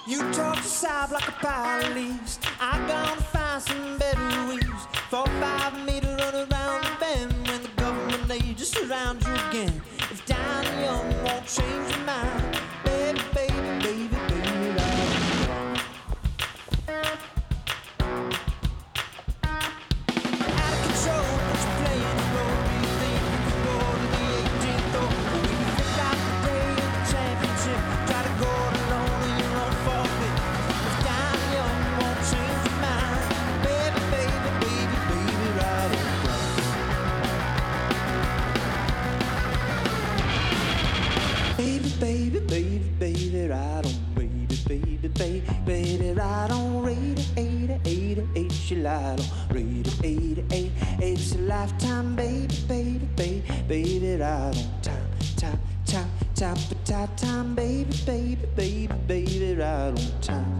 You talk to south like a pile of leaves. I gonna find some better weaves. 4-5 me to run around the bend when the government they just surround you again. If down young won't change your mind, baby, baby, baby, baby, right. Out of control, but you're playing the role. Do you think you can go to the 18th hole? When you feel like the day of the championship, try to go it alone and you won't forfeit. If down young won't change your mind, baby, baby, baby, baby, right. Baby, baby, baby, baby, right on, baby, baby, baby, baby, right on, radio 88, she lied on, radio 88, it's a lifetime, baby, baby, baby, baby, right on, time, baby, baby, baby, baby, right on time.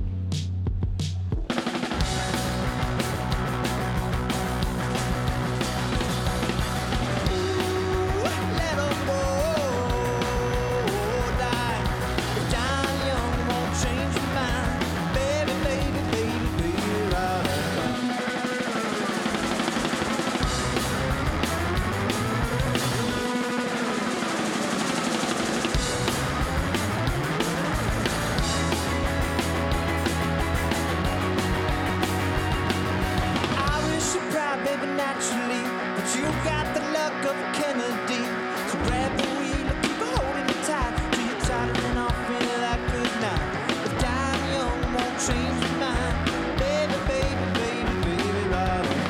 Naturally, but you got the luck of a Kennedy. So grab the wheel and keep holding it tight till you're tired and off feeling like good night. If dying young won't change your mind, baby, baby, baby, baby, right on.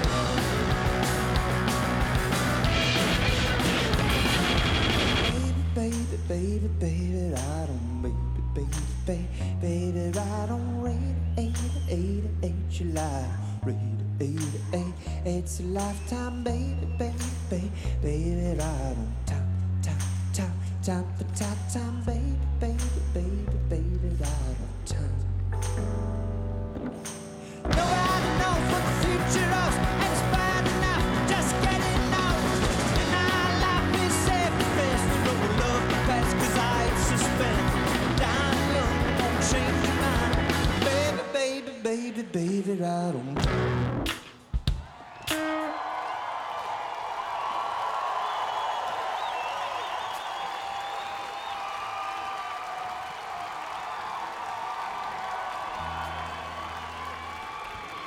Baby, baby, baby, baby, right on, baby, baby, baby, baby, right on, radio 88, you lie, radio 88, it's a lifetime, baby, baby, baby, baby, right on time,